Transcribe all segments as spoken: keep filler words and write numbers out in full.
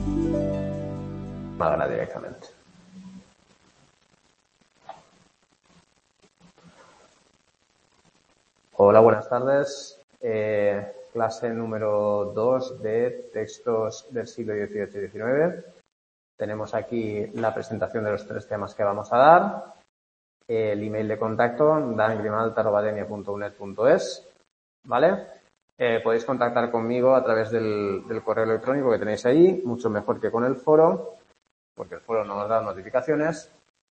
Málaga directamente. Hola, buenas tardes. Eh, clase número dos de textos del siglo dieciocho y diecinueve. Tenemos aquí la presentación de los tres temas que vamos a dar. El email de contacto, dan grimalta arroba denia punto u n e t punto e s, ¿vale? Eh, podéis contactar conmigo a través del, del correo electrónico que tenéis ahí, mucho mejor que con el foro, porque el foro no nos da notificaciones.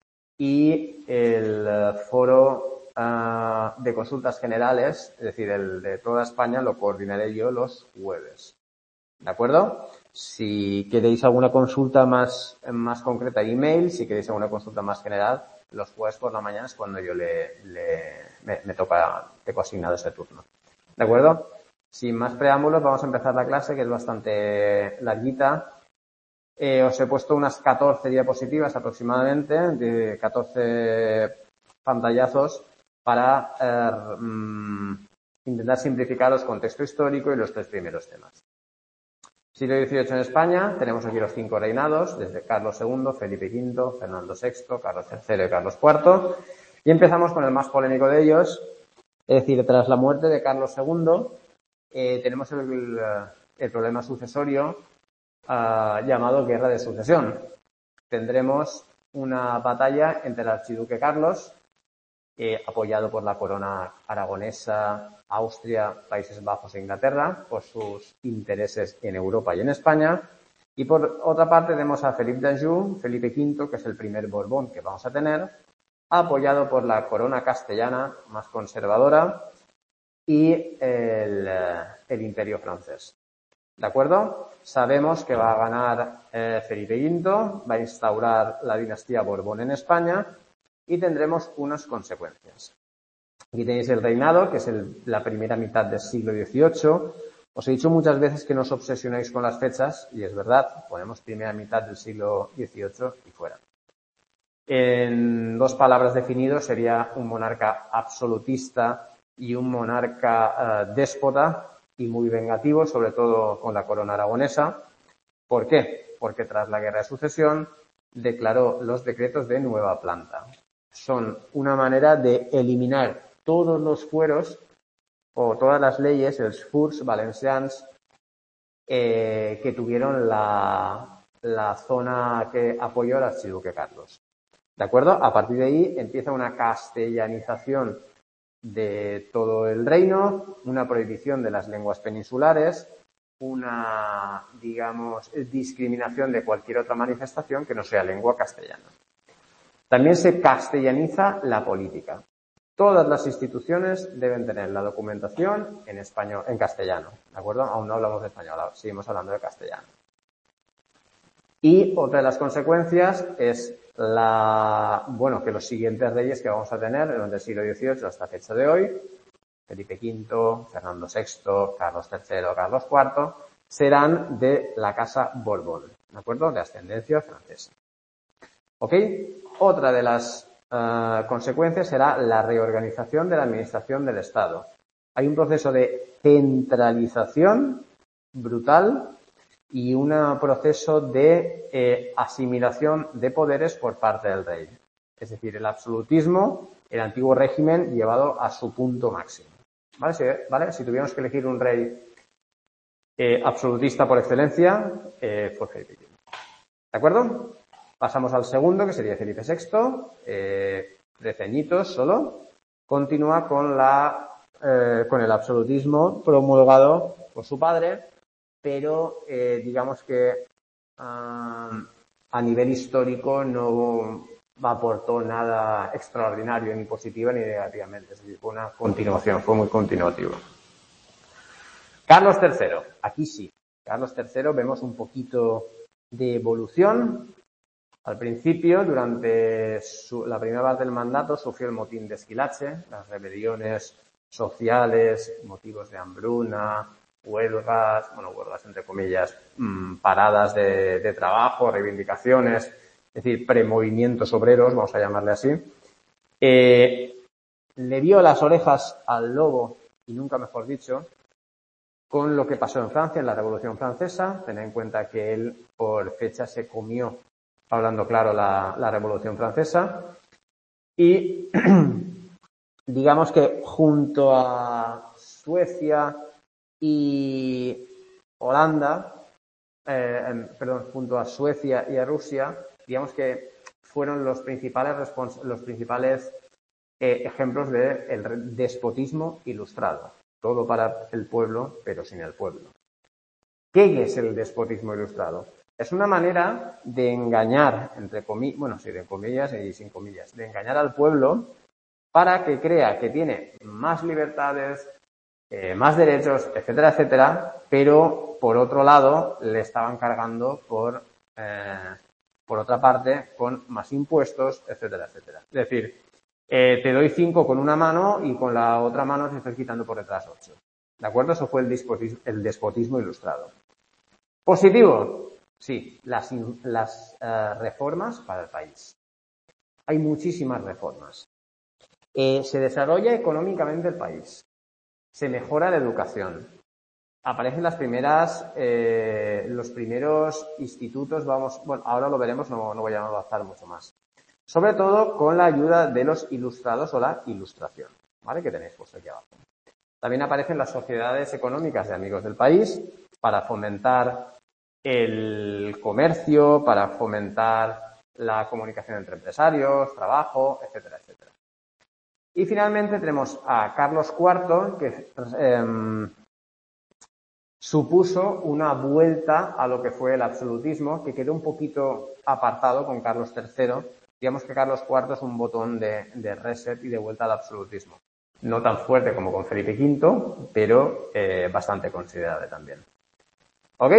Y el uh, foro uh, de consultas generales, es decir, el de toda España, lo coordinaré yo los jueves. ¿De acuerdo? Si queréis alguna consulta más, más concreta, email. Si queréis alguna consulta más general, los jueves por la mañana es cuando yo le, le me, me toca, tengo asignado ese turno. ¿De acuerdo? Sin más preámbulos, vamos a empezar la clase, que es bastante larguita. Eh, os he puesto unas catorce diapositivas aproximadamente, de catorce pantallazos, para eh, mm, intentar simplificaros contexto histórico y los tres primeros temas. Siglo dieciocho en España, tenemos aquí los cinco reinados, desde Carlos segundo, Felipe quinto, Fernando sexto, Carlos tercero y Carlos cuarto. Y empezamos con el más polémico de ellos, es decir, tras la muerte de Carlos segundo, eh, tenemos el, el problema sucesorio uh, llamado Guerra de Sucesión. Tendremos una batalla entre el archiduque Carlos, eh, apoyado por la corona aragonesa, Austria, Países Bajos e Inglaterra, por sus intereses en Europa y en España. Y por otra parte tenemos a Felipe d'Anjou, Felipe quinto, que es el primer Borbón que vamos a tener, apoyado por la corona castellana, más conservadora, y el, el Imperio francés. ¿De acuerdo? Sabemos que va a ganar eh, Felipe quinto, va a instaurar la dinastía Borbón en España y tendremos unas consecuencias. Aquí tenéis el reinado, que es el, la primera mitad del siglo dieciocho. Os he dicho muchas veces que no os obsesionéis con las fechas, y es verdad, ponemos primera mitad del siglo dieciocho y fuera. En dos palabras definidos, sería un monarca absolutista y un monarca uh, déspota y muy vengativo, sobre todo con la corona aragonesa. ¿Por qué? Porque tras la Guerra de Sucesión declaró los decretos de nueva planta. Son una manera de eliminar todos los fueros o todas las leyes, els furs valencians, eh, que tuvieron la, la zona que apoyó al archiduque Carlos. ¿De acuerdo? A partir de ahí empieza una castellanización de todo el reino, una prohibición de las lenguas peninsulares, una, digamos, discriminación de cualquier otra manifestación que no sea lengua castellana. También se castellaniza la política. Todas las instituciones deben tener la documentación en español, en castellano, ¿de acuerdo? Aún no hablamos de español, seguimos hablando de castellano. Y otra de las consecuencias es la, bueno, que los siguientes reyes que vamos a tener durante el siglo dieciocho hasta fecha de hoy, Felipe quinto, Fernando sexto, Carlos tercero, Carlos cuarto, serán de la casa Borbón, ¿de acuerdo? De ascendencia francesa. ¿Ok? Otra de las uh, consecuencias será la reorganización de la administración del Estado. Hay un proceso de centralización brutal y un proceso de eh, asimilación de poderes por parte del rey. Es decir, el absolutismo, el antiguo régimen llevado a su punto máximo. ¿Vale? Si, ¿vale? Si tuviéramos que elegir un rey eh, absolutista por excelencia, eh, fue Felipe quinto. ¿De acuerdo? Pasamos al segundo, que sería Felipe sexto, eh, trece añitos solo. Continúa con, la, eh, con el absolutismo promulgado por su padre, pero eh, digamos que uh, a nivel histórico no aportó nada extraordinario, ni positivo ni negativamente. Es decir, fue una continuación, fue muy continuativo. Carlos tercero, aquí sí. Carlos tercero vemos un poquito de evolución. Al principio, durante su, la primera parte del mandato, sufrió el motín de Esquilache, las rebeliones sociales, motivos de hambruna, huelgas, bueno, huelgas entre comillas, mmm, paradas de, de trabajo, reivindicaciones, es decir, premovimientos obreros, vamos a llamarle así. Eh, le dio las orejas al lobo, y nunca mejor dicho, con lo que pasó en Francia, en la Revolución Francesa. Tened en cuenta que él, por fecha, se comió, hablando claro, la, la Revolución Francesa. Y digamos que junto a Suecia y Holanda, eh, perdón, junto a Suecia y a Rusia, digamos que fueron los principales, los principales eh, ejemplos del despotismo ilustrado. Todo para el pueblo, pero sin el pueblo. ¿Qué es el despotismo ilustrado? Es una manera de engañar, entre comillas, bueno, sí, de comillas y sin comillas, de engañar al pueblo para que crea que tiene más libertades, eh, más derechos, etcétera, etcétera, pero por otro lado le estaban cargando por, eh, por otra parte con más impuestos, etcétera, etcétera. Es decir, eh, te doy cinco con una mano y con la otra mano te estoy quitando por detrás ocho. ¿De acuerdo? Eso fue el despotismo, el despotismo ilustrado. ¿Positivo? Sí, las, las uh, reformas para el país. Hay muchísimas reformas. Eh, se desarrolla económicamente el país. Se mejora la educación. Aparecen las primeras, eh, los primeros institutos, vamos, bueno, ahora lo veremos, no, no voy a avanzar mucho más. Sobre todo con la ayuda de los ilustrados o la ilustración, ¿vale? Que tenéis puesto aquí abajo. También aparecen las sociedades económicas de amigos del país para fomentar el comercio, para fomentar la comunicación entre empresarios, trabajo, etcétera, etcétera. Y finalmente tenemos a Carlos cuarto, que eh, supuso una vuelta a lo que fue el absolutismo, que quedó un poquito apartado con Carlos tercero. Digamos que Carlos cuarto es un botón de, de reset y de vuelta al absolutismo. No tan fuerte como con Felipe quinto, pero eh, bastante considerable también. ¿Ok?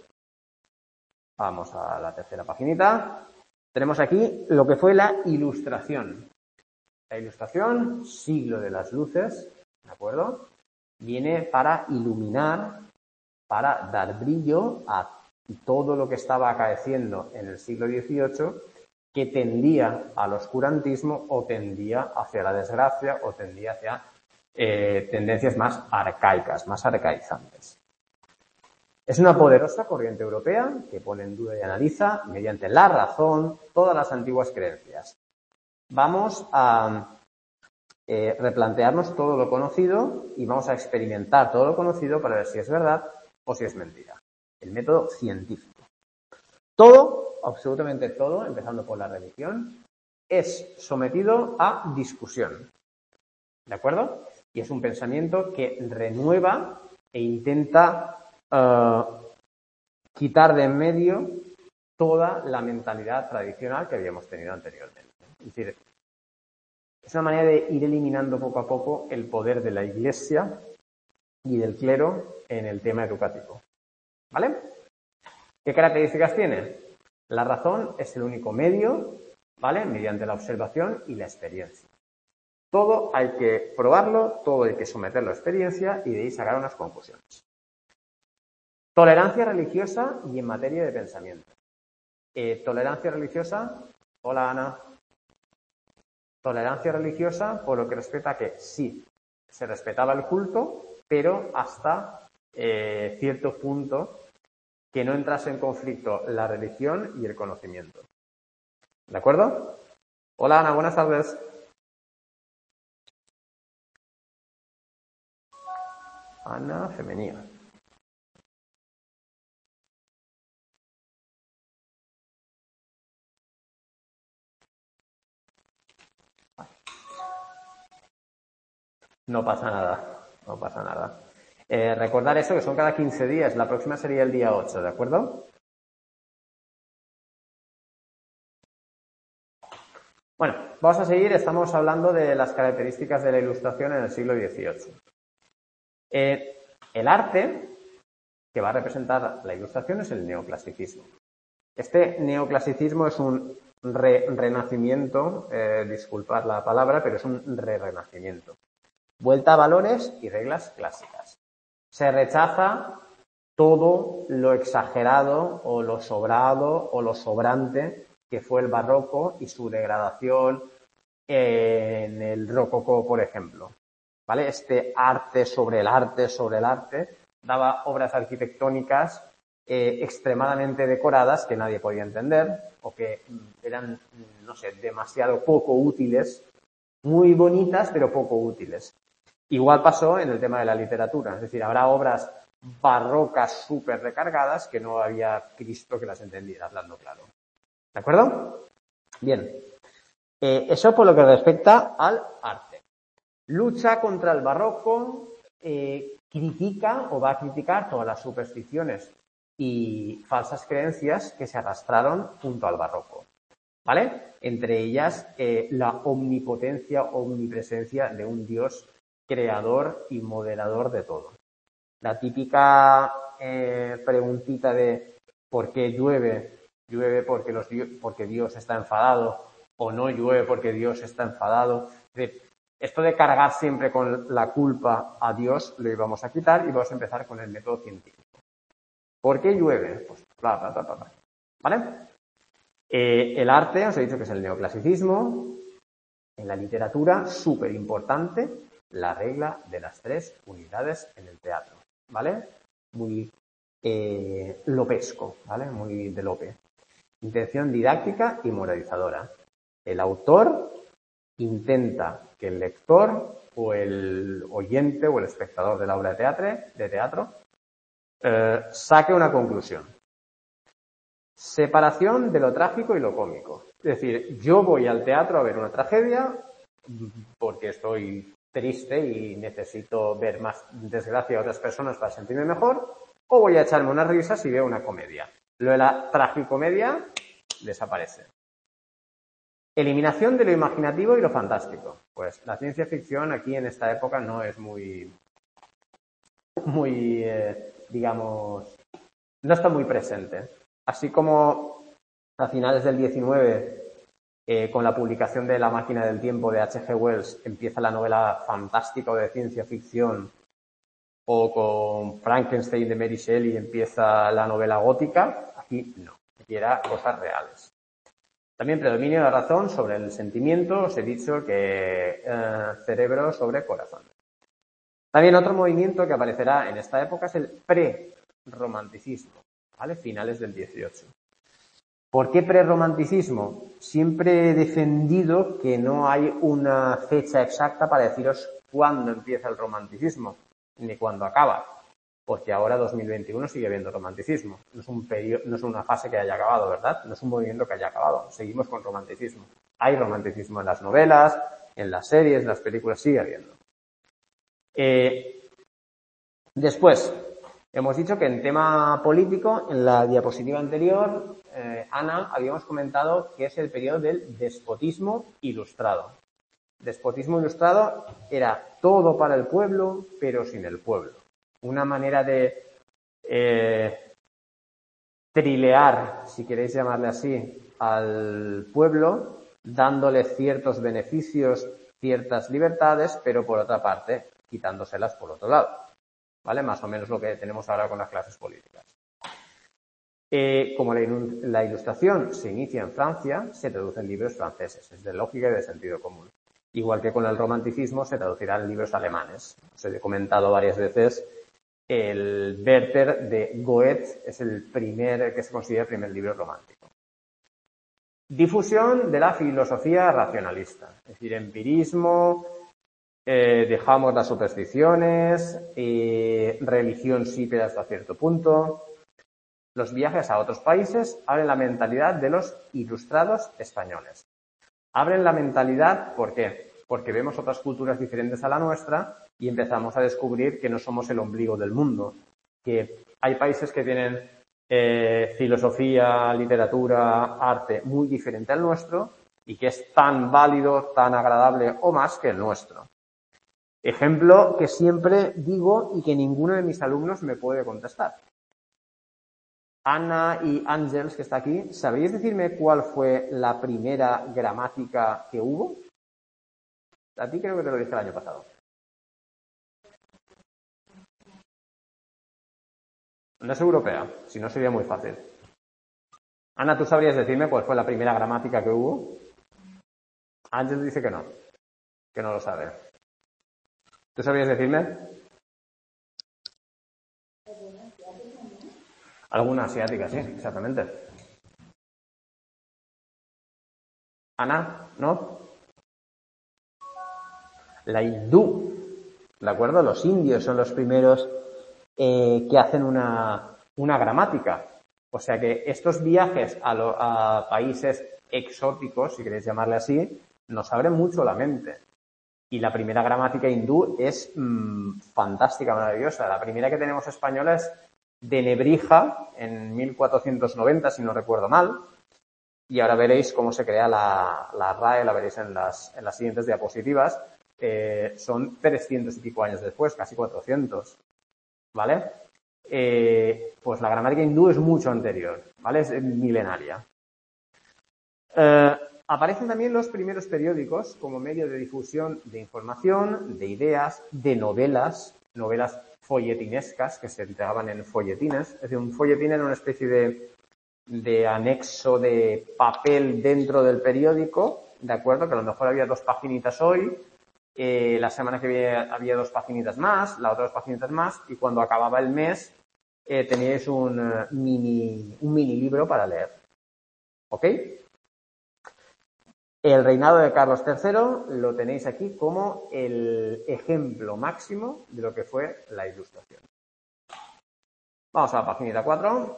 Vamos a la tercera paginita. Tenemos aquí lo que fue la Ilustración. La Ilustración, siglo de las luces, ¿de acuerdo? Viene para iluminar, para dar brillo a todo lo que estaba acaeciendo en el siglo dieciocho, que tendía al oscurantismo o tendía hacia la desgracia o tendía hacia eh, tendencias más arcaicas, más arcaizantes. Es una poderosa corriente europea que pone en duda y analiza, mediante la razón, todas las antiguas creencias. Vamos a eh, replantearnos todo lo conocido y vamos a experimentar todo lo conocido para ver si es verdad o si es mentira. El método científico. Todo, absolutamente todo, empezando por la religión, es sometido a discusión. ¿De acuerdo? Y es un pensamiento que renueva e intenta Uh, quitar de en medio toda la mentalidad tradicional que habíamos tenido anteriormente. Es decir, es una manera de ir eliminando poco a poco el poder de la Iglesia y del clero en el tema educativo. ¿Vale? ¿Qué características tiene? La razón es el único medio, ¿vale? Mediante la observación y la experiencia. Todo hay que probarlo, todo hay que someterlo a experiencia y de ahí sacar unas conclusiones. Tolerancia religiosa y en materia de pensamiento. Eh, tolerancia religiosa, hola Ana. Tolerancia religiosa por lo que respecta a que sí, se respetaba el culto, pero hasta eh, cierto punto que no entrase en conflicto la religión y el conocimiento. ¿De acuerdo? Hola Ana, buenas tardes. Ana femenina. No pasa nada, no pasa nada. Eh, recordar eso, que son cada quince días. La próxima sería el día ocho, ¿de acuerdo? Bueno, vamos a seguir. Estamos hablando de las características de la Ilustración en el siglo dieciocho. Eh, el arte que va a representar la Ilustración es el neoclasicismo. Este neoclasicismo es un re renacimiento, eh, disculpad la palabra, pero es un re-renacimiento. Vuelta a valores y reglas clásicas. Se rechaza todo lo exagerado o lo sobrado o lo sobrante que fue el barroco y su degradación en el rococó, por ejemplo. ¿Vale? Este arte sobre el arte sobre el arte daba obras arquitectónicas eh, extremadamente decoradas que nadie podía entender o que eran, no sé, demasiado poco útiles, muy bonitas pero poco útiles. Igual pasó en el tema de la literatura, es decir, habrá obras barrocas súper recargadas que no había Cristo que las entendiera, hablando claro. ¿De acuerdo? Bien. Eh, eso por lo que respecta al arte. Lucha contra el barroco, eh, critica o va a criticar todas las supersticiones y falsas creencias que se arrastraron junto al barroco, ¿vale? Entre ellas, eh, la omnipotencia, omnipresencia de un Dios creador y moderador de todo. La típica eh, preguntita de ¿por qué llueve? ¿Llueve porque, los, porque Dios está enfadado? ¿O no llueve porque Dios está enfadado? Es decir, esto de cargar siempre con la culpa a Dios lo íbamos a quitar y vamos a empezar con el método científico. ¿Por qué llueve? Pues bla, bla, bla, bla, bla. ¿Vale? Eh, el arte, os he dicho que es el neoclasicismo. En la literatura, súper importante, la regla de las tres unidades en el teatro, ¿vale? Muy eh, lopesco, ¿vale? Muy de Lope. Intención didáctica y moralizadora. El autor intenta que el lector o el oyente o el espectador de la obra de teatro, de teatro eh, saque una conclusión. Separación de lo trágico y lo cómico. Es decir, yo voy al teatro a ver una tragedia porque estoy triste y necesito ver más desgracia a otras personas para sentirme mejor, o voy a echarme unas risas y veo una comedia. Lo de la tragicomedia desaparece. Eliminación de lo imaginativo y lo fantástico. Pues la ciencia ficción aquí en esta época no es muy, muy, eh, digamos, no está muy presente. Así como a finales del diecinueve, eh, con la publicación de La máquina del tiempo de H G Wells, empieza la novela fantástica o de ciencia ficción, o con Frankenstein de Mary Shelley empieza la novela gótica, aquí no, aquí era cosas reales. También predominio de la razón sobre el sentimiento, os he dicho que eh, cerebro sobre corazón. También otro movimiento que aparecerá en esta época es el pre-romanticismo, ¿vale? Finales del dieciocho. ¿Por qué prerromanticismo? Siempre he defendido que no hay una fecha exacta para deciros cuándo empieza el romanticismo, ni cuándo acaba, porque ahora dos mil veintiuno sigue habiendo romanticismo. No es un periodo, no es una fase que haya acabado, ¿verdad? No es un movimiento que haya acabado. Seguimos con romanticismo. Hay romanticismo en las novelas, en las series, en las películas, sigue habiendo. Eh, después, hemos dicho que en tema político, en la diapositiva anterior, eh, Ana, habíamos comentado que es el periodo del despotismo ilustrado. Despotismo ilustrado era todo para el pueblo, pero sin el pueblo. Una manera de eh, trilear, si queréis llamarle así, al pueblo, dándole ciertos beneficios, ciertas libertades, pero por otra parte, quitándoselas por otro lado. ¿Vale? Más o menos lo que tenemos ahora con las clases políticas. Eh, como la, la ilustración se inicia en Francia, se traduce en libros franceses, es de lógica y de sentido común. Igual que con el romanticismo se traducirá en libros alemanes. Os he comentado varias veces, el Werther de Goethe es el primer, el que se considera el primer libro romántico. Difusión de la filosofía racionalista, es decir, empirismo, eh, dejamos las supersticiones, eh, religión sí, pero hasta cierto punto. Los viajes a otros países abren la mentalidad de los ilustrados españoles. Abren la mentalidad, ¿por qué? Porque vemos otras culturas diferentes a la nuestra y empezamos a descubrir que no somos el ombligo del mundo, que hay países que tienen eh, filosofía, literatura, arte muy diferente al nuestro y que es tan válido, tan agradable o más que el nuestro. Ejemplo que siempre digo y que ninguno de mis alumnos me puede contestar. Ana y Ángels, que está aquí, ¿sabríais decirme cuál fue la primera gramática que hubo? A ti creo que te lo dije el año pasado. No es europea, si no sería muy fácil. Ana, ¿tú sabrías decirme cuál fue la primera gramática que hubo? Ángels dice que no, que no lo sabe. ¿Tú sabrías decirme? Alguna asiática, sí, exactamente. Ana, ¿no? La hindú, ¿de acuerdo? Los indios son los primeros eh, que hacen una, una gramática. O sea que estos viajes a, lo, a países exóticos, si queréis llamarle así, nos abren mucho la mente. Y la primera gramática hindú es mmm, fantástica, maravillosa. La primera que tenemos española es de Nebrija, en mil cuatrocientos noventa, si no recuerdo mal. Y ahora veréis cómo se crea la, la R A E, la veréis en las, en las siguientes diapositivas. Eh, son trescientos y pico años después, casi cuatrocientos. ¿Vale? Eh, pues la gramática hindú es mucho anterior, ¿vale? Es milenaria. Eh, aparecen también los primeros periódicos como medio de difusión de información, de ideas, de novelas, novelas folletinescas que se entregaban en folletines. Es decir, un folletín era una especie de, de anexo de papel dentro del periódico, ¿de acuerdo? Que a lo mejor había dos paginitas hoy, eh, la semana que viene había dos paginitas más, la otra dos paginitas más, y cuando acababa el mes eh, teníais un, uh, mini, un mini libro para leer. ¿Ok? El reinado de Carlos tercero lo tenéis aquí como el ejemplo máximo de lo que fue la Ilustración. Vamos a la página cuatro.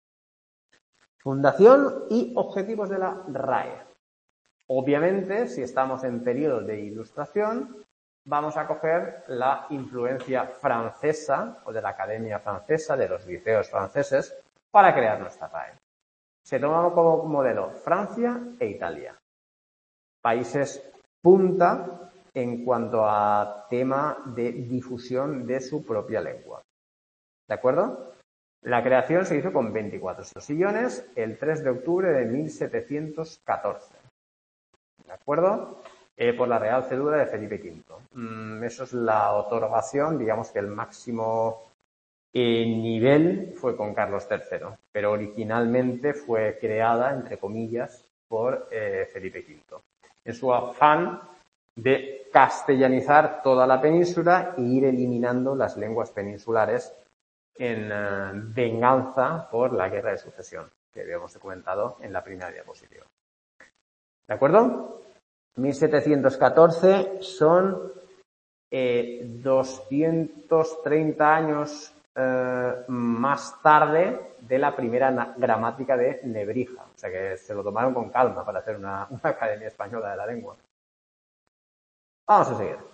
Fundación y objetivos de la R A E. Obviamente, si estamos en periodo de Ilustración, vamos a coger la influencia francesa o de la Academia Francesa, de los liceos franceses, para crear nuestra R A E. Se toma como modelo Francia e Italia. Países punta en cuanto a tema de difusión de su propia lengua. ¿De acuerdo? La creación se hizo con veinticuatro sillones el tres de octubre de mil setecientos catorce. ¿De acuerdo? Eh, por la Real Cédula de Felipe quinto. Mm, eso es la otorgación, digamos que el máximo eh, nivel fue con Carlos tercero, pero originalmente fue creada, entre comillas, por eh, Felipe quinto. En su afán de castellanizar toda la península e ir eliminando las lenguas peninsulares en uh, venganza por la guerra de sucesión, que habíamos comentado en la primera diapositiva. ¿De acuerdo? mil setecientos catorce son eh, doscientos treinta años eh, más tarde de la primera gramática de Nebrija. O sea que se lo tomaron con calma para hacer una, una academia española de la lengua. Vamos a seguir.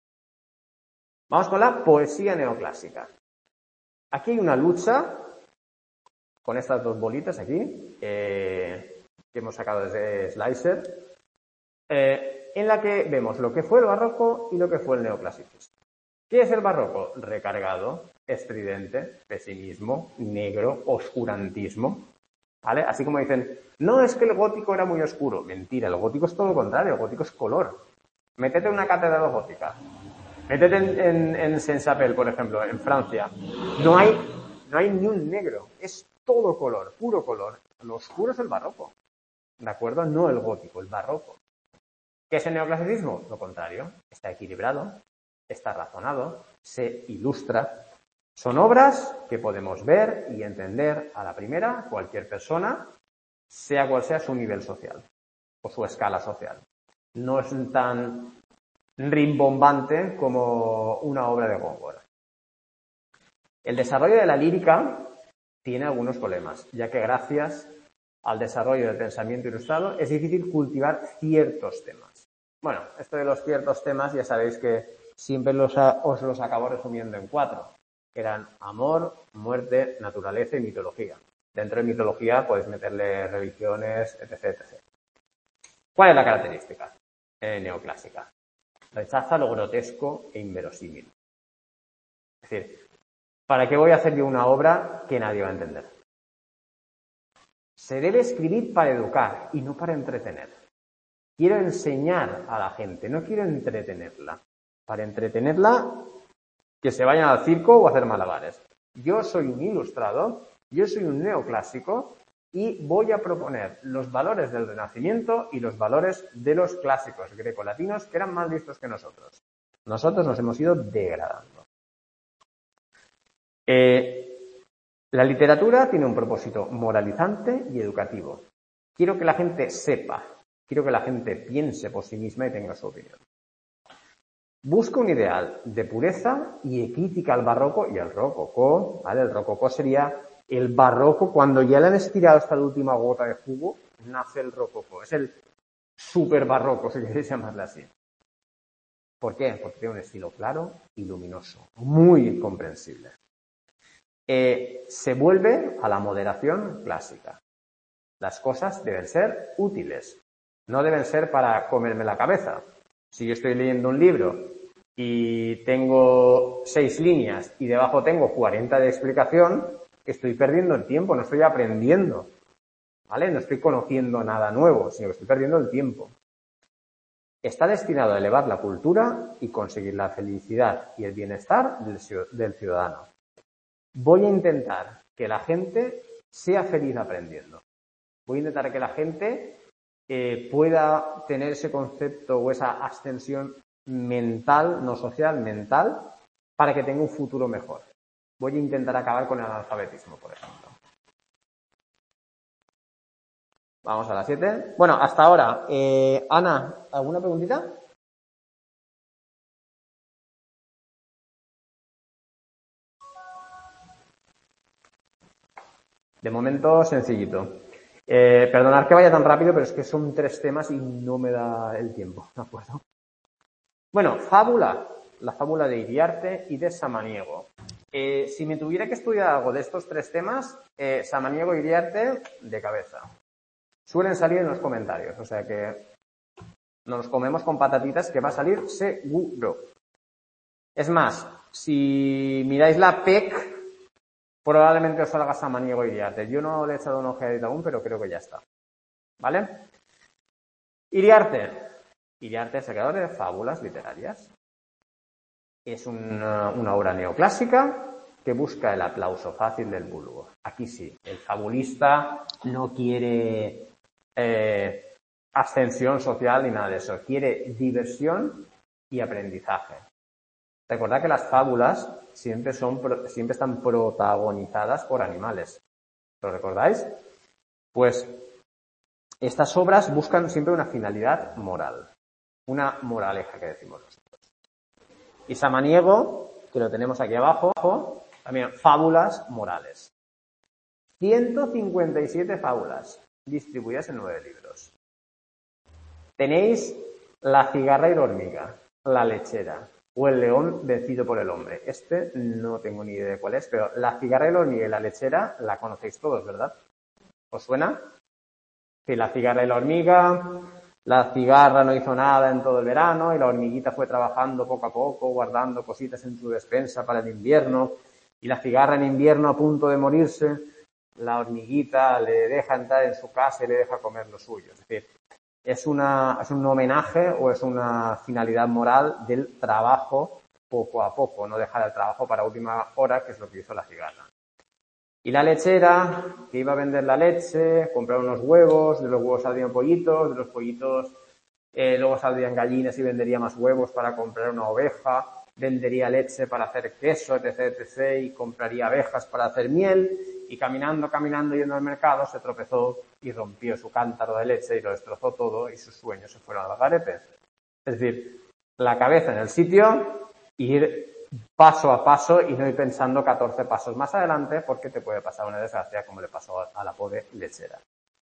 Vamos con la poesía neoclásica. Aquí hay una lucha con estas dos bolitas aquí, eh, que hemos sacado desde Slicer, eh, en la que vemos lo que fue el barroco y lo que fue el neoclasicismo. ¿Qué es el barroco? Recargado, estridente, pesimismo, negro, oscurantismo. ¿Vale? Así como dicen, no es que el gótico era muy oscuro. Mentira, el gótico es todo lo contrario, el gótico es color. Métete en una catedral gótica. Métete en, en, en Saint-Chapelle, por ejemplo, en Francia. No hay, no hay ni un negro. Es todo color, puro color. Lo oscuro es el barroco. ¿De acuerdo? No el gótico, el barroco. ¿Qué es el neoclasicismo? Lo contrario. Está equilibrado, está razonado, se ilustra. Son obras que podemos ver y entender a la primera cualquier persona, sea cual sea su nivel social o su escala social. No es tan rimbombante como una obra de Góngora. El desarrollo de la lírica tiene algunos problemas, ya que gracias al desarrollo del pensamiento ilustrado es difícil cultivar ciertos temas. Bueno, esto de los ciertos temas ya sabéis que siempre los, os los acabo resumiendo en cuatro. Eran amor, muerte, naturaleza y mitología. Dentro de mitología podéis meterle religiones, etcétera, etcétera. ¿Cuál es la característica eh, neoclásica? Rechaza lo grotesco e inverosímil. Es decir, ¿para qué voy a hacer yo una obra que nadie va a entender? Se debe escribir para educar y no para entretener. Quiero enseñar a la gente, no quiero entretenerla. Para entretenerla, que se vayan al circo o a hacer malabares. Yo soy un ilustrado, yo soy un neoclásico y voy a proponer los valores del Renacimiento y los valores de los clásicos grecolatinos que eran más listos que nosotros. Nosotros nos hemos ido degradando. Eh, La literatura tiene un propósito moralizante y educativo. Quiero que la gente sepa, quiero que la gente piense por sí misma y tenga su opinión. Busca un ideal de pureza y crítica al barroco y al rococó, ¿vale? El rococó sería el barroco, cuando ya le han estirado hasta la última gota de jugo, nace el rococó. Es el super barroco, si queréis llamarle así. ¿Por qué? Porque tiene un estilo claro y luminoso, muy comprensible. Eh, se vuelve a la moderación clásica. Las cosas deben ser útiles, no deben ser para comerme la cabeza. Si yo estoy leyendo un libro y tengo seis líneas y debajo tengo cuarenta de explicación, estoy perdiendo el tiempo, no estoy aprendiendo, ¿vale? No estoy conociendo nada nuevo, sino que estoy perdiendo el tiempo. Está destinado a elevar la cultura y conseguir la felicidad y el bienestar del ciudadano. Voy a intentar que la gente sea feliz aprendiendo. Voy a intentar que la gente eh, pueda tener ese concepto o esa ascensión mental, no social, mental, para que tenga un futuro mejor. Voy a intentar acabar con el analfabetismo, por ejemplo. Vamos a las siete. Bueno, hasta ahora. Eh, Ana, ¿alguna preguntita? De momento, sencillito. Eh, perdonad que vaya tan rápido, pero es que son tres temas y no me da el tiempo, ¿de acuerdo? Bueno, fábula. La fábula de Iriarte y de Samaniego. Eh, si me tuviera que estudiar algo de estos tres temas, eh, Samaniego y Iriarte, de cabeza. Suelen salir en los comentarios, o sea que nos comemos con patatitas que va a salir seguro. Es más, si miráis la P E C, probablemente os salga Samaniego y Iriarte. Yo no le he echado una ojeadita aún, pero creo que ya está. ¿Vale? Iriarte. Iriarte es el creador de fábulas literarias. Es una, una obra neoclásica que busca el aplauso fácil del vulgo. Aquí sí, el fabulista no quiere eh, ascensión social ni nada de eso. Quiere diversión y aprendizaje. Recordad que las fábulas siempre, son, siempre están protagonizadas por animales. ¿Lo recordáis? Pues estas obras buscan siempre una finalidad moral. Una moraleja que decimos nosotros. Y Samaniego, que lo tenemos aquí abajo, también fábulas morales. ciento cincuenta y siete fábulas distribuidas en nueve libros. Tenéis La cigarra y la hormiga, La lechera o El león vencido por el hombre. Este no tengo ni idea de cuál es, pero La cigarra y la hormiga y La lechera la conocéis todos, ¿verdad? ¿Os suena? Sí, La cigarra y la hormiga. La cigarra no hizo nada en todo el verano y la hormiguita fue trabajando poco a poco, guardando cositas en su despensa para el invierno. Y la cigarra en invierno, a punto de morirse, la hormiguita le deja entrar en su casa y le deja comer lo suyo. Es decir, es, una, es un homenaje o es una finalidad moral del trabajo poco a poco, no dejar el trabajo para última hora, que es lo que hizo la cigarra. Y la lechera, que iba a vender la leche, comprar unos huevos, de los huevos saldrían pollitos, de los pollitos eh, luego saldrían gallinas y vendería más huevos para comprar una oveja, vendería leche para hacer queso, etc, etcétera, y compraría abejas para hacer miel, y caminando, caminando, yendo al mercado, se tropezó y rompió su cántaro de leche y lo destrozó todo y sus sueños se fueron al garete. Es decir, la cabeza en el sitio, ir paso a paso y no ir pensando catorce pasos más adelante porque te puede pasar una desgracia como le pasó a la pobre lechera.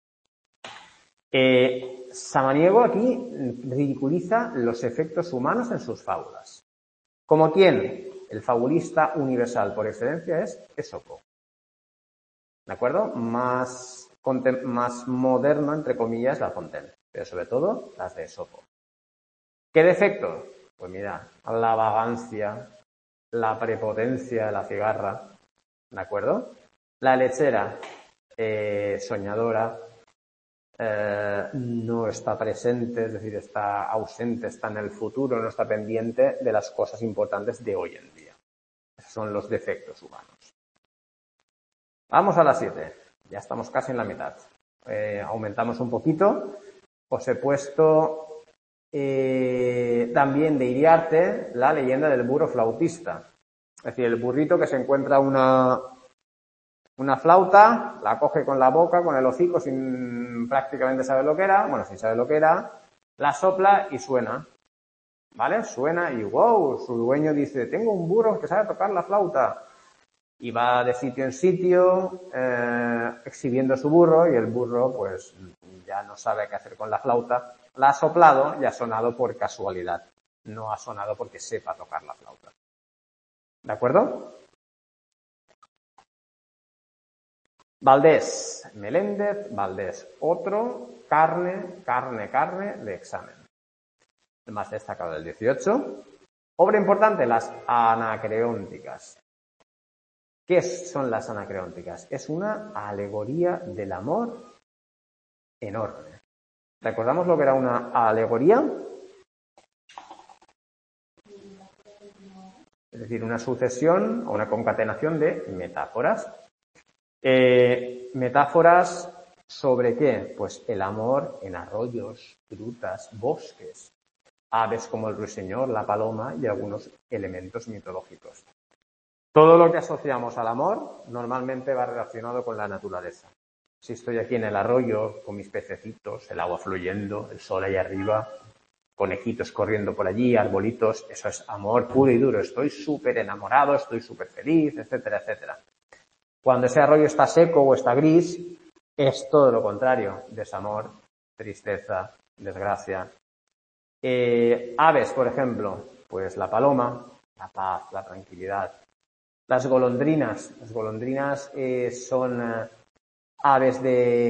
Eh, Samaniego aquí ridiculiza los efectos humanos en sus fábulas. ¿Como quién? El fabulista universal por excelencia es Esopo. ¿De acuerdo? Más, más moderno, entre comillas, La Fontaine, pero sobre todo las de Esopo. ¿Qué defecto? Pues mira, la vagancia, la prepotencia de la cigarra, ¿de acuerdo? La lechera, eh, soñadora, eh, no está presente, es decir, está ausente, está en el futuro, no está pendiente de las cosas importantes de hoy en día. Esos son los defectos humanos. Vamos a las siete. Ya estamos casi en la mitad. Eh, aumentamos un poquito. Os he puesto eh, también de Iriarte la leyenda del burro flautista. Es decir, el burrito que se encuentra una, Una flauta, la coge con la boca, con el hocico, sin prácticamente saber lo que era, bueno, sin saber lo que era, la sopla y suena, ¿vale? Suena y wow, su dueño dice, tengo un burro que sabe tocar la flauta. Y va de sitio en sitio eh, exhibiendo su burro y el burro pues ya no sabe qué hacer con la flauta. La ha soplado y ha sonado por casualidad, no ha sonado porque sepa tocar la flauta. ¿De acuerdo? Valdés, Meléndez, Valdés. Otro, carne, carne, carne de examen. El más destacado del dieciocho. Obra importante, las anacreónticas. ¿Qué son las anacreónticas? Es una alegoría del amor enorme. ¿Recordamos lo que era una alegoría? Es decir, una sucesión o una concatenación de metáforas. Eh, metáforas ¿sobre qué? Pues el amor en arroyos, grutas, bosques, aves como el ruiseñor, la paloma y algunos elementos mitológicos. Todo lo que asociamos al amor normalmente va relacionado con la naturaleza. Si estoy aquí en el arroyo con mis pececitos, el agua fluyendo, el sol ahí arriba, conejitos corriendo por allí, arbolitos, eso es amor puro y duro. Estoy súper enamorado, estoy súper feliz, etcétera, etcétera. Cuando ese arroyo está seco o está gris, es todo lo contrario. Desamor, tristeza, desgracia. Eh, aves, por ejemplo, pues la paloma, la paz, la tranquilidad. Las golondrinas. Las golondrinas eh, son eh, aves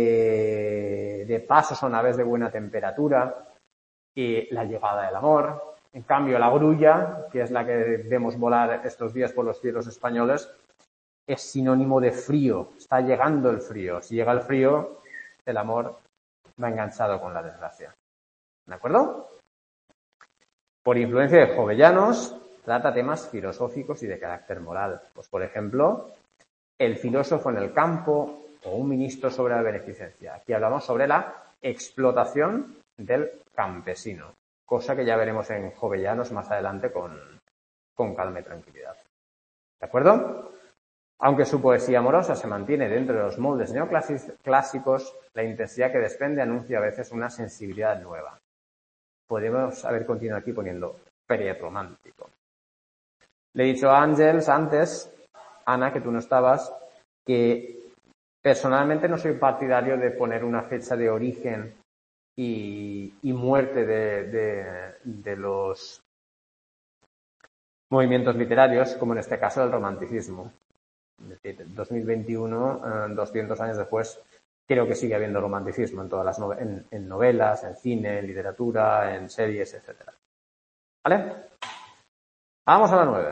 de, de paso, son aves de buena temperatura. Y la llegada del amor. En cambio, la grulla, que es la que vemos volar estos días por los cielos españoles, es sinónimo de frío. Está llegando el frío. Si llega el frío, el amor va enganchado con la desgracia. ¿De acuerdo? Por influencia de Jovellanos, trata temas filosóficos y de carácter moral. Pues, por ejemplo, el filósofo en el campo o un ministro sobre la beneficencia. Aquí hablamos sobre la explotación del campesino, cosa que ya veremos en Jovellanos más adelante con, con calma y tranquilidad. ¿De acuerdo? Aunque su poesía amorosa se mantiene dentro de los moldes neoclásicos, la intensidad que desprende anuncia a veces una sensibilidad nueva. Podemos haber continuado aquí poniendo prerromántico. Le he dicho a Ángels antes, Ana, que tú no estabas, que personalmente no soy partidario de poner una fecha de origen y, y muerte de, de, de los movimientos literarios, como en este caso el romanticismo. Es decir, dos mil veintiuno, eh, doscientos años después, creo que sigue habiendo romanticismo en todas las no, en, en novelas, en cine, en literatura, en series, etcétera. ¿Vale? Vamos a la nueve.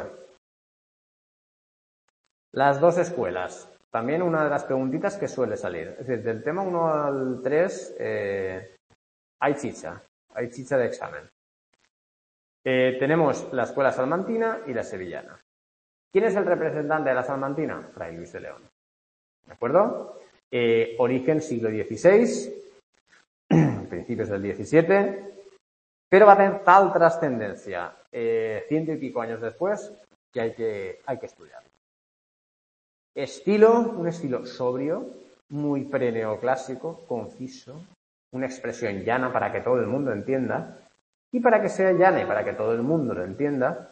Las dos escuelas. También una de las preguntitas que suele salir. Es decir, del tema uno al tres eh, hay chicha. Hay chicha de examen. Eh, tenemos la escuela salmantina y la sevillana. ¿Quién es el representante de la salmantina? Fray Luis de León. ¿De acuerdo? Eh, origen siglo dieciséis, principios del diecisiete, pero va a tener tal trascendencia eh, ciento y pico años después que hay que, hay que estudiarlo. Estilo, un estilo sobrio, muy preneoclásico, conciso, una expresión llana para que todo el mundo entienda, y para que sea llana y para que todo el mundo lo entienda,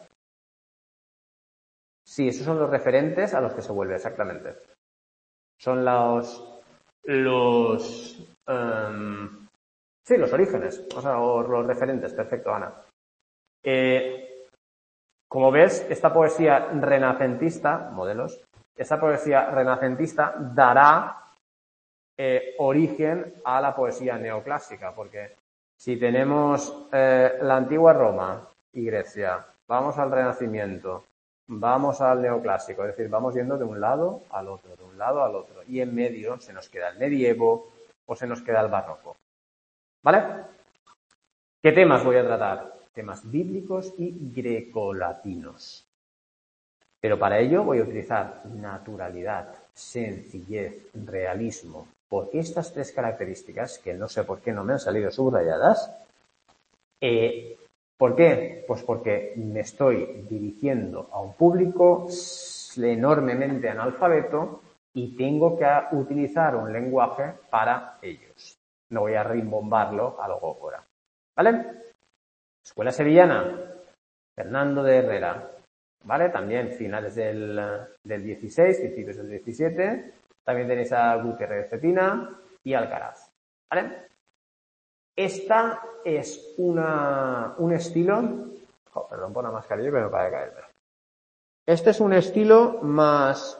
sí, esos son los referentes a los que se vuelve exactamente. Son los, los, um, sí, los orígenes, o sea, o los referentes, perfecto, Ana. Eh, como ves, esta poesía renacentista, modelos, esta poesía renacentista dará eh, origen a la poesía neoclásica, porque si tenemos eh, la antigua Roma y Grecia, vamos al Renacimiento, vamos al neoclásico, es decir, vamos yendo de un lado al otro, de un lado al otro, y en medio se nos queda el medievo o se nos queda el barroco. ¿Vale? ¿Qué temas voy a tratar? Temas bíblicos y grecolatinos. Pero para ello voy a utilizar naturalidad, sencillez, realismo, porque estas tres características, que no sé por qué no me han salido subrayadas, eh, ¿por qué? Pues porque me estoy dirigiendo a un público enormemente analfabeto y tengo que utilizar un lenguaje para ellos. No voy a rimbombarlo a lo Góngora. ¿Vale? Escuela sevillana, Fernando de Herrera. ¿Vale? También finales del, del dieciséis, principios del diecisiete. También tenéis a Gutiérrez de Cetina y Alcaraz. ¿Vale? Esta es una, un estilo... Oh, perdón por la mascarilla que me para de caerme. Este es un estilo más...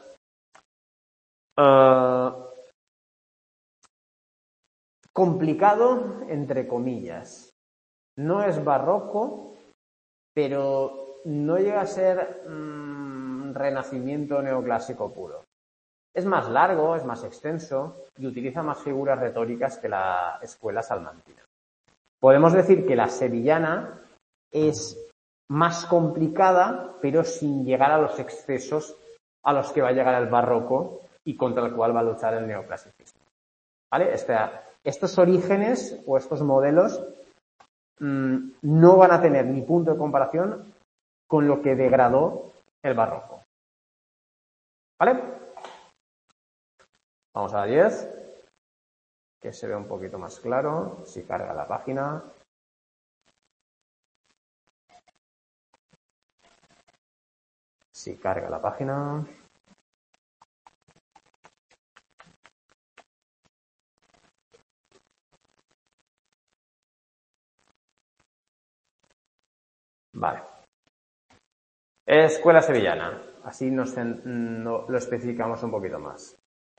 Uh, complicado, entre comillas. No es barroco, pero no llega a ser mmm, renacimiento neoclásico puro. Es más largo, es más extenso y utiliza más figuras retóricas que la escuela salmantina. Podemos decir que la sevillana es más complicada, pero sin llegar a los excesos a los que va a llegar el barroco y contra el cual va a luchar el neoclasicismo. ¿Vale? Este, estos orígenes o estos modelos mmm, no van a tener ni punto de comparación con lo que degradó el barroco. ¿Vale? Vamos a la diez, que se ve un poquito más claro, si carga la página. Si carga la página. Vale. Escuela sevillana. Así nos, no, lo especificamos un poquito más.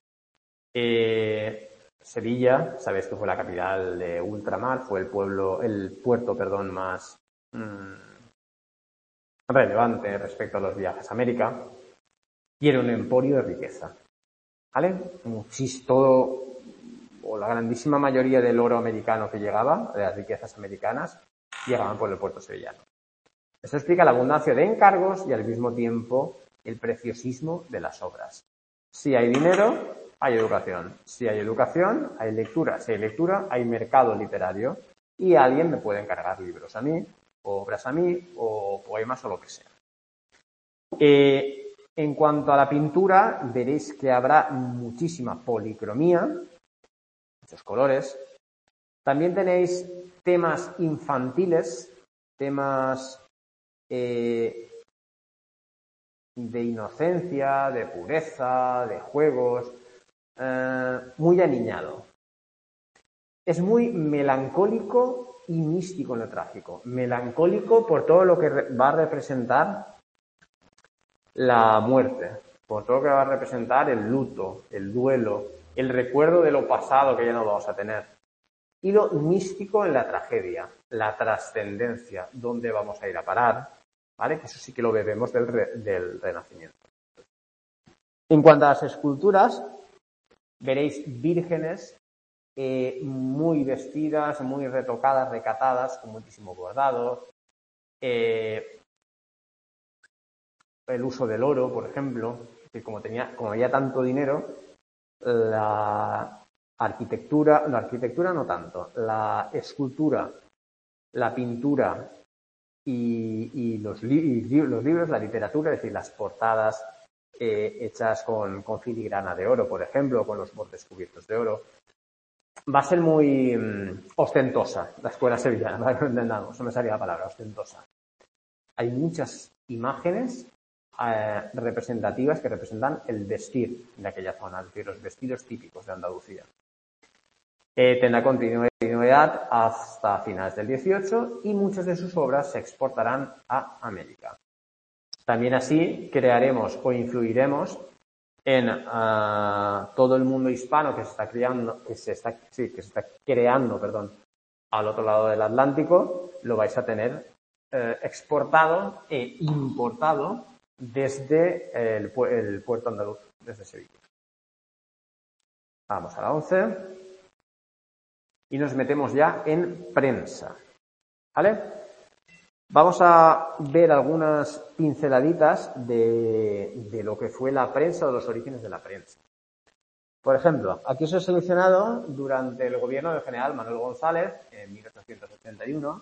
Eh, Sevilla, sabéis que fue la capital de ultramar, fue el pueblo, el puerto, perdón, más mmm, relevante respecto a los viajes a América, y era un emporio de riqueza. ¿Vale? Muchísimo, todo, o la grandísima mayoría del oro americano que llegaba, de las riquezas americanas, llegaban por el puerto sevillano. Esto explica la abundancia de encargos y al mismo tiempo el preciosismo de las obras. Si hay dinero, hay educación. Si hay educación, hay lectura. Si hay lectura, hay mercado literario y alguien me puede encargar libros a mí, o obras a mí, o poemas o lo que sea. Eh, en cuanto a la pintura, veréis que habrá muchísima policromía, muchos colores. También tenéis temas infantiles, temas eh, de inocencia, de pureza, de juegos, eh, muy aniñado. Es muy melancólico y místico en lo trágico. Melancólico por todo lo que va a representar la muerte, por todo lo que va a representar el luto, el duelo, el recuerdo de lo pasado que ya no vamos a tener. Y lo místico en la tragedia, la trascendencia, dónde vamos a ir a parar, ¿vale? Que eso sí que lo bebemos del, re, del Renacimiento. En cuanto a las esculturas, veréis vírgenes eh, muy vestidas, muy retocadas, recatadas, con muchísimo bordado. Eh, el uso del oro, por ejemplo, que como tenía, como había tanto dinero, la arquitectura, la arquitectura no tanto, la escultura, la pintura y, y, los, y los libros, la literatura, es decir, las portadas eh, hechas con, con filigrana de oro, por ejemplo, con los bordes cubiertos de oro, va a ser muy um, ostentosa la escuela sevillana, para que lo entendamos, no me salía la palabra, ostentosa. Hay muchas imágenes eh, representativas que representan el vestir de aquella zona, es decir, los vestidos típicos de Andalucía. Eh, tendrá continuidad hasta finales del dieciocho y muchas de sus obras se exportarán a América. También así crearemos o influiremos en uh, todo el mundo hispano que se está creando, que se está, sí, que se está creando, perdón, al otro lado del Atlántico, lo vais a tener eh, exportado e importado desde el, el puerto andaluz, desde Sevilla. Vamos a la once. Y nos metemos ya en prensa. ¿Vale? Vamos a ver algunas pinceladitas de, de lo que fue la prensa o los orígenes de la prensa. Por ejemplo, aquí os he seleccionado durante el gobierno del general Manuel González, en mil ochocientos ochenta y uno,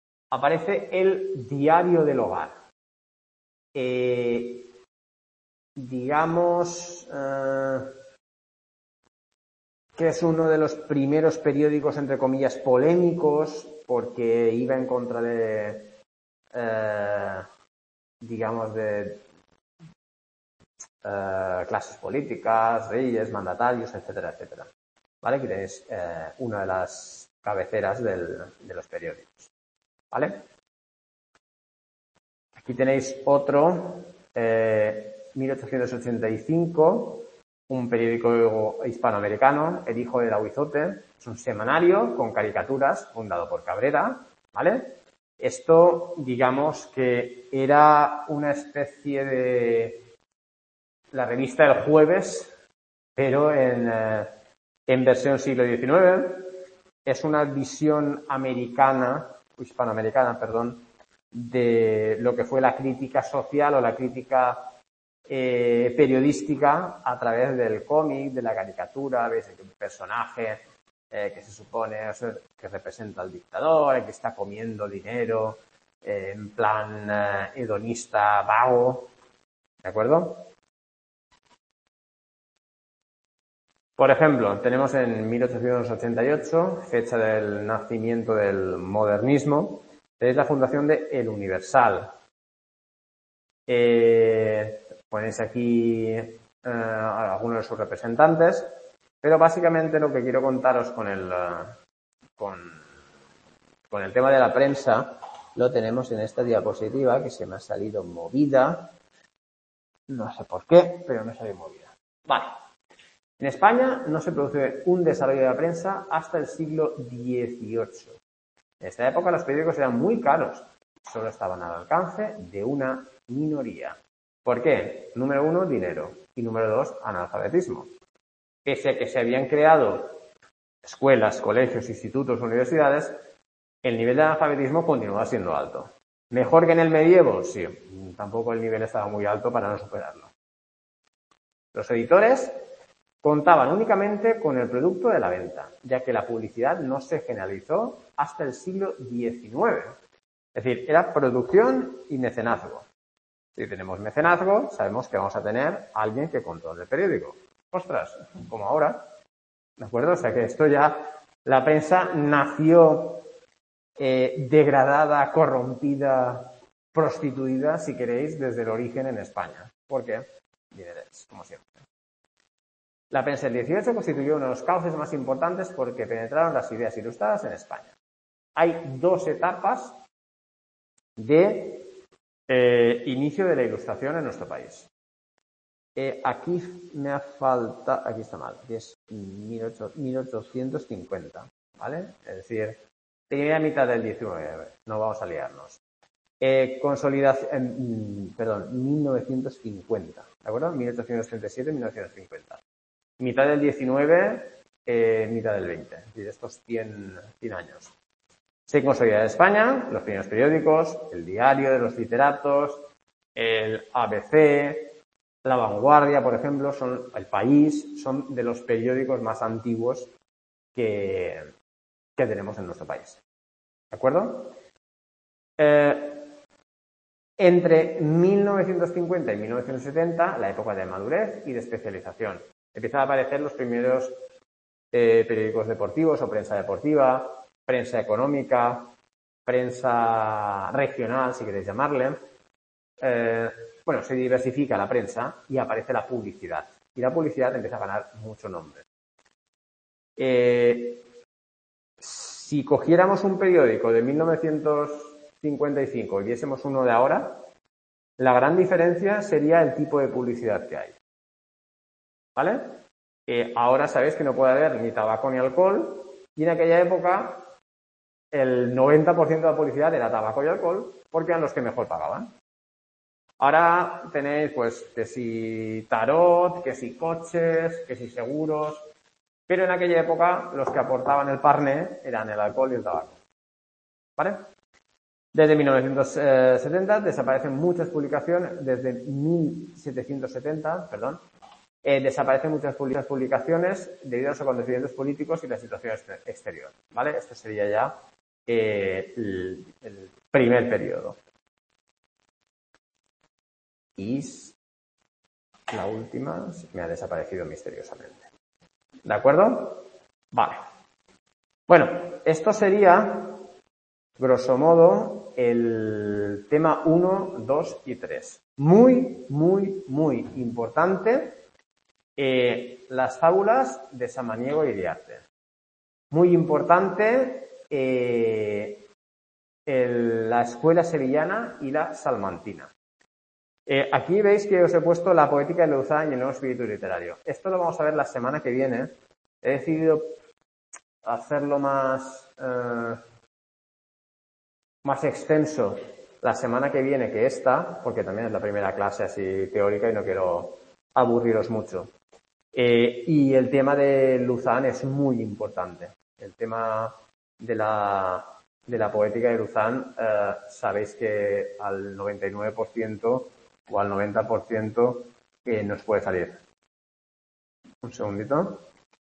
aparece el Diario del Hogar. Eh, digamos, eh, que es uno de los primeros periódicos, entre comillas, polémicos, porque iba en contra de, eh, digamos, de eh, clases políticas, reyes, mandatarios, etcétera, etcétera. ¿Vale? Aquí tenéis eh, una de las cabeceras del, de los periódicos. ¿Vale? Aquí tenéis otro, eh, mil ochocientos ochenta y cinco, un periódico hispanoamericano, El Hijo del Aguizote. Es un semanario con caricaturas fundado por Cabrera, ¿vale? Esto, digamos que era una especie de la revista El Jueves, pero en, eh, en versión siglo diecinueve. Es una visión americana, hispanoamericana, perdón, de lo que fue la crítica social o la crítica eh, periodística a través del cómic, de la caricatura. Veis un personaje eh, que se supone o sea, que representa al dictador, que está comiendo dinero eh, en plan eh, hedonista, vago, ¿de acuerdo? Por ejemplo, tenemos en mil ochocientos ochenta y ocho, fecha del nacimiento del modernismo, tenéis la fundación de El Universal. Eh, ponéis aquí eh, algunos de sus representantes, pero básicamente lo que quiero contaros con el, uh, con, con el tema de la prensa lo tenemos en esta diapositiva que se me ha salido movida. No sé por qué, pero me ha salido movida. Vale. En España no se produce un desarrollo de la prensa hasta el siglo dieciocho. En esta época los periódicos eran muy caros, solo estaban al alcance de una minoría. ¿Por qué? Número uno, dinero. Y número dos, analfabetismo. Pese a que se habían creado escuelas, colegios, institutos, universidades, el nivel de analfabetismo continuaba siendo alto. ¿Mejor que en el medievo? Sí, tampoco el nivel estaba muy alto para no superarlo. Los editores contaban únicamente con el producto de la venta, ya que la publicidad no se generalizó hasta el siglo diecinueve. Es decir, era producción y mecenazgo. Si tenemos mecenazgo, sabemos que vamos a tener a alguien que controle el periódico. Ostras, como ahora. ¿De acuerdo? O sea que esto ya, la prensa nació eh, degradada, corrompida, prostituida, si queréis, desde el origen en España. ¿Por qué? Dineros, como siempre. La prensa del dieciocho constituyó uno de los cauces más importantes porque penetraron las ideas ilustradas en España. Hay dos etapas de eh, inicio de la ilustración en nuestro país. Eh, aquí me ha faltado, aquí está mal, que es mil ochocientos cincuenta, ¿vale? Es decir, primera mitad del diecinueve, no vamos a liarnos. Eh, consolidación, eh, perdón, mil novecientos cincuenta, ¿de acuerdo? mil ochocientos treinta y siete, mil novecientos cincuenta. Mitad del diecinueve, eh, mitad del veinte, es decir, estos cien, cien años. Se consolida en España los primeros periódicos, el Diario de los Literatos, el A B C, La Vanguardia, por ejemplo, son El País, son de los periódicos más antiguos que, que tenemos en nuestro país. ¿De acuerdo? Eh, entre mil novecientos cincuenta y mil novecientos setenta, la época de madurez y de especialización. Empiezan a aparecer los primeros eh, periódicos deportivos o prensa deportiva, prensa económica, prensa regional, si queréis llamarle. Eh, bueno, se diversifica la prensa y aparece la publicidad. Y la publicidad empieza a ganar mucho nombre. Eh, si cogiéramos un periódico de mil novecientos cincuenta y cinco y viésemos uno de ahora, la gran diferencia sería el tipo de publicidad que hay. ¿Vale? Eh, ahora sabéis que no puede haber ni tabaco ni alcohol, y en aquella época el noventa por ciento de la publicidad era tabaco y alcohol porque eran los que mejor pagaban. Ahora tenéis pues que si tarot, que si coches, que si seguros, pero en aquella época los que aportaban el parné eran el alcohol y el tabaco. ¿Vale? Desde mil novecientos setenta desaparecen muchas publicaciones, desde mil setecientos setenta, perdón, eh, desaparecen muchas publicaciones debido a los acontecimientos políticos y la situación exterior. ¿Vale? Esto sería ya eh, el, el primer periodo. Y la última me ha desaparecido misteriosamente. ¿De acuerdo? Vale. Bueno, esto sería, grosso modo, el tema uno, dos y tres. Muy, muy, muy importante eh, las fábulas de Samaniego y Iriarte. Muy importante eh, el, la escuela sevillana y la salmantina. Eh, aquí veis que os he puesto la poética de Lauzán y el nuevo espíritu literario. Esto lo vamos a ver la semana que viene. He decidido hacerlo más, eh, más extenso la semana que viene que esta, porque también es la primera clase así teórica y no quiero aburriros mucho. Eh, y el tema de Lauzán es muy importante. El tema de la, de la poética de Lauzán, eh, sabéis que al noventa y nueve por ciento o al noventa por ciento eh, nos puede salir. Un segundito.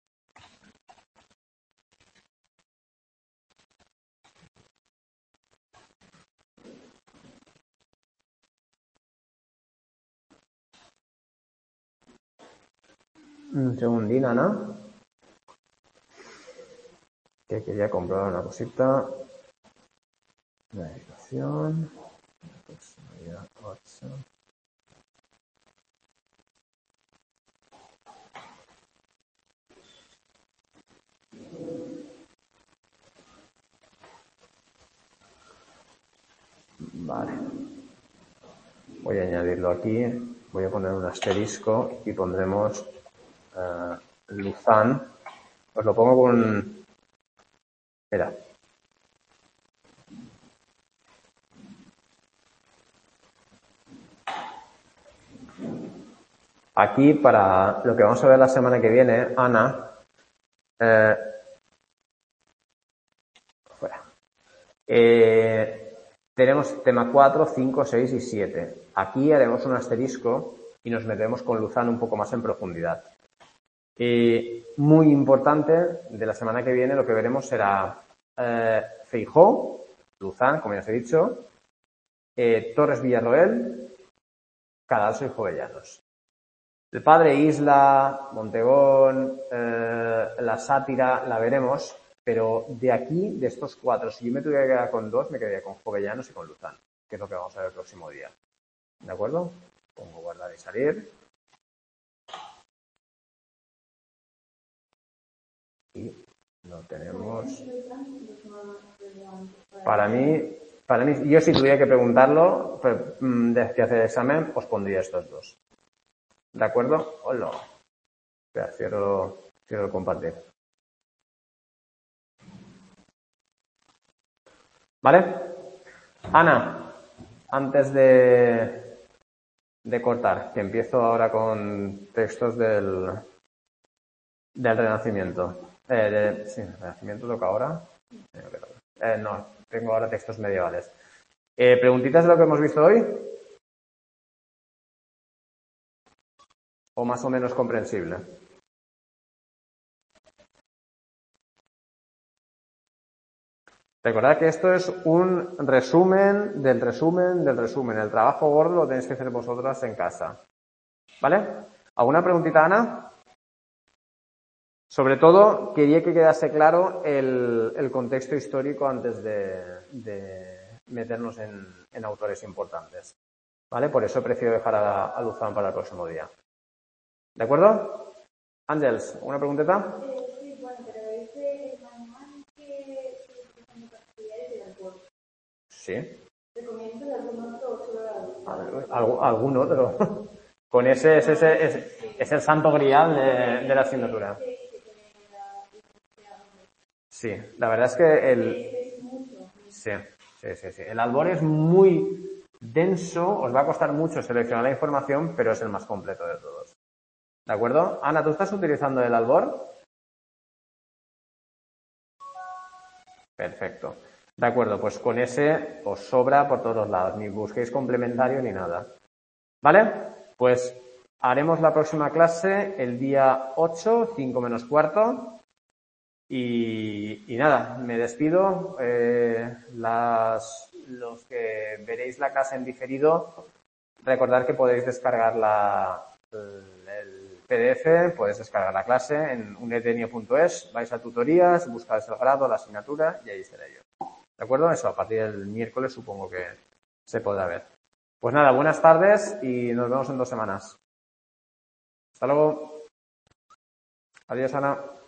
Un segundín, Ana. Que quería comprobar una cosita. La educación. Personalidad ocho. Vale. Voy a añadirlo aquí. Voy a poner un asterisco y pondremos uh, Lauzán. Os lo pongo con... Espera. Aquí, para lo que vamos a ver la semana que viene, Ana, eh, fuera. Eh, tenemos tema cuatro, cinco, seis y siete. Aquí haremos un asterisco y nos metemos con Lauzán un poco más en profundidad. Eh, muy importante, de la semana que viene lo que veremos será eh, Feijóo, Lauzán, como ya os he dicho, eh, Torres Villarroel, Cadalso y Jovellanos. El padre Isla, Montegón, eh, la sátira, la veremos, pero de aquí, de estos cuatro, si yo me tuviera que quedar con dos, me quedaría con Jovellanos y con Lauzán, que es lo que vamos a ver el próximo día. ¿De acuerdo? Pongo guardar y salir. Y lo tenemos. Para mí, para mí, yo si tuviera que preguntarlo, de que hacer el examen, os pondría estos dos. ¿De acuerdo? Hola. Espera, cierro, cierro el compartir. ¿Vale? Ana, antes de, de cortar, que empiezo ahora con textos del, del Renacimiento. Eh, de, sí, el Renacimiento toca ahora. Eh, no, tengo ahora textos medievales. Eh, ¿Preguntitas de lo que hemos visto hoy? ¿O más o menos comprensible? Recordad que esto es un resumen del resumen del resumen. El trabajo gordo lo tenéis que hacer vosotras en casa. ¿Vale? ¿Alguna preguntita, Ana? Sobre todo, quería que quedase claro el, el contexto histórico antes de, de meternos en, en autores importantes. ¿Vale? Por eso prefiero dejar a, a Lauzán para el próximo día. ¿De acuerdo? Ángels, ¿una preguntita? Eh, sí, bueno, pero dice el manual que utilizan para estudiar es el Albor. Sí. ¿Recomiendas algún otro o solo Albor? ¿Algún, algún otro? Con ese es, ese, es, es el santo grial de, de la asignatura. Sí, la verdad es que el... Sí, sí, sí, sí. El Albor es muy denso, os va a costar mucho seleccionar la información, pero es el más completo de todos. ¿De acuerdo? Ana, ¿tú estás utilizando el Albor? Perfecto. De acuerdo, pues con ese os sobra por todos lados. Ni busquéis complementario ni nada. ¿Vale? Pues haremos la próxima clase el día ocho, cinco menos cuarto. Y, y nada, me despido. Eh, las, los que veréis la clase en diferido, recordad que podéis descargar la, el P D F, puedes descargar la clase en unedenio punto es, vais a tutorías, buscáis el grado, la asignatura y ahí estaré yo. ¿De acuerdo? Eso a partir del miércoles supongo que se podrá ver. Pues nada, buenas tardes y nos vemos en dos semanas. Hasta luego. Adiós, Ana.